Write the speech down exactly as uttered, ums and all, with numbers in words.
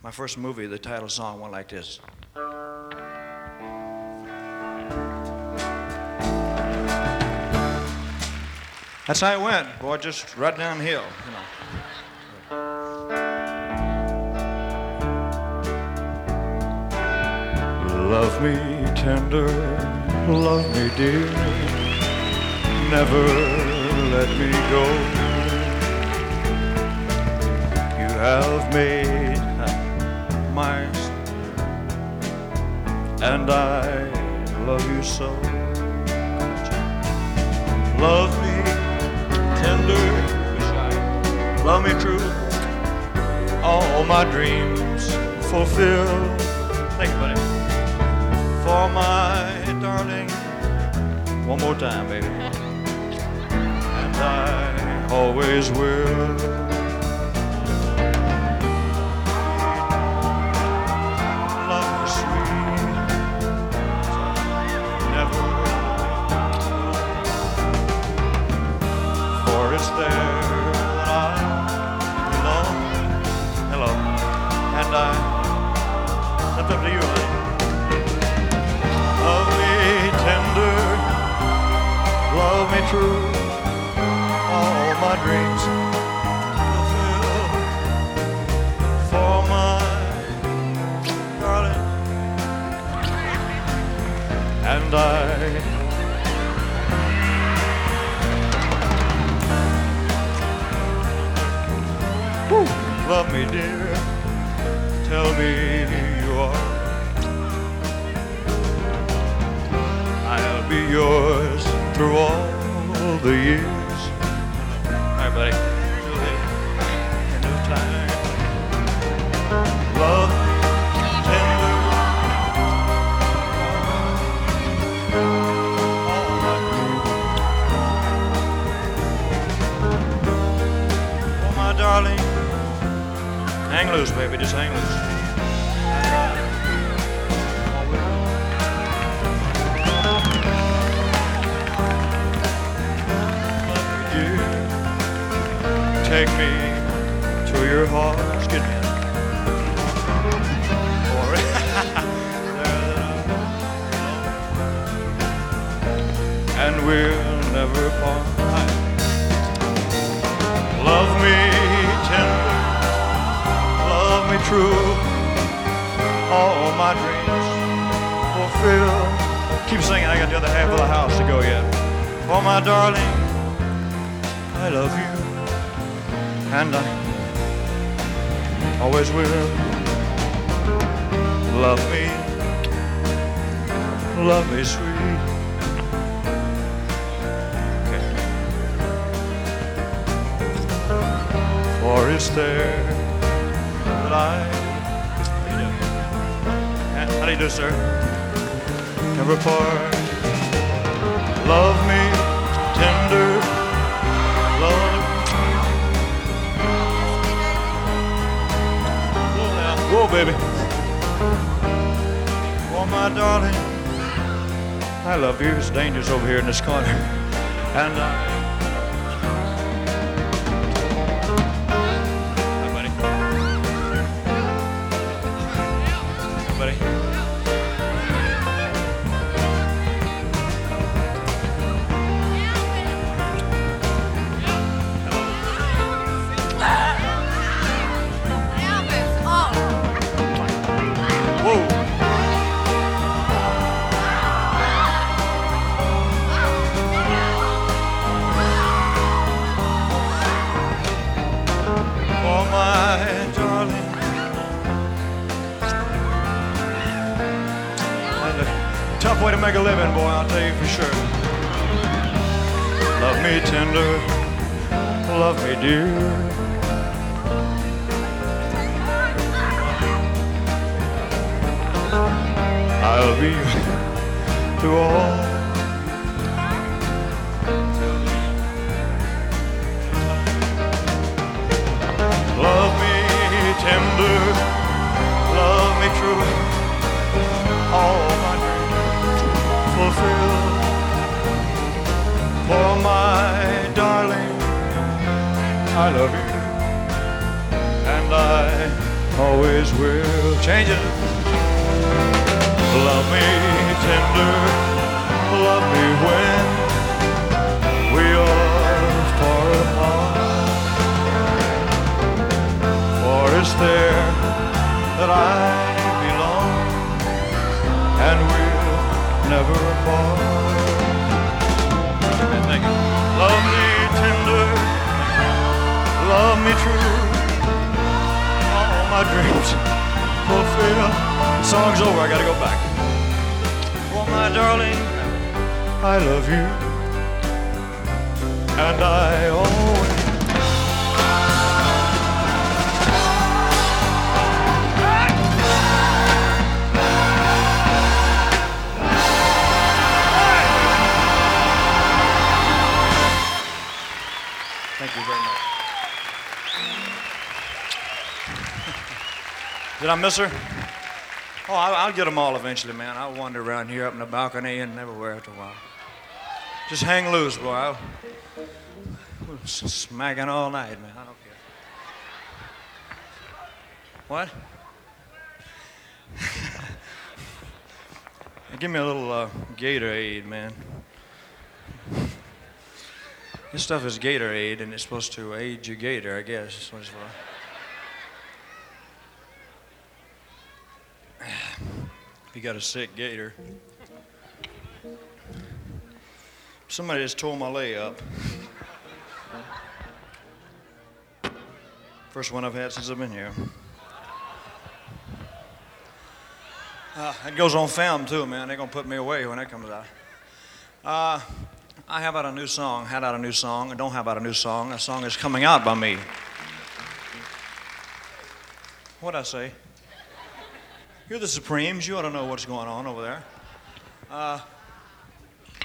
my first movie, the title song went like this. That's how it went, boy, just right downhill, you know. Love me tender, love me dear, never let me go. You have made my and I love you so. Love me tender, love me true, all my dreams fulfill. Thank you, buddy. For my darling, one more time, baby, and I always will. Love me sweet, never, for it's there that I belong. Hello, and I, that's up to you, honey. Love me tender, love me true, all my dreams fulfill. For my darling, and I Woo. Love me dear, tell me you are. I'll be yours through all the years. All right, buddy. In no time. Love tender. All my dreams. Oh, my darling. Hang loose, baby. Just hang loose. Take me to your heart. Excuse me. And we'll never part. Love me tender, love me true, all my dreams fulfill. Keep singing, I got the other half of the house to go yet. Oh, my darling, I love you. And I always will. Love me, love me sweet. Okay. For it's there that I. How do you do, sir? Never part. Love me tender, love. Whoa, baby. Oh, my darling, I love you. It's dangerous over here in this corner. And I... Hi, buddy. Hi, buddy. Tough way to make a living, boy, I'll tell you for sure. Love me tender, love me dear. I'll be to all. Love me tender, love me true, all my dreams fulfill. For my darling, I love you, and I always will change it. Love me tender, love me when we are far apart. For it's there that I belong, and we'll never apart. Thank you. Love me tender, love me true, all my dreams fulfill. The song's over, I gotta go back. For my darling, I love you, and I always. Thank you very much. Did I miss her? Oh, I'll, I'll get them all eventually, man. I'll wander around here up in the balcony and everywhere after a while. Just hang loose, boy. I'll, we'll smacking all night, man. I don't care. What? Give me a little uh, Gatorade, man. This stuff is Gatorade, and it's supposed to aid your gator, I guess. That's what it's for. If you got a sick gator. Somebody just tore my leg up. First one I've had since I've been here. Uh, it goes on film too, man. They're gonna put me away when that comes out. Uh, I have out a new song, had out a new song, and don't have out a new song. A song is coming out by me. What'd I say? You're the Supremes. You ought to know what's going on over there. Uh,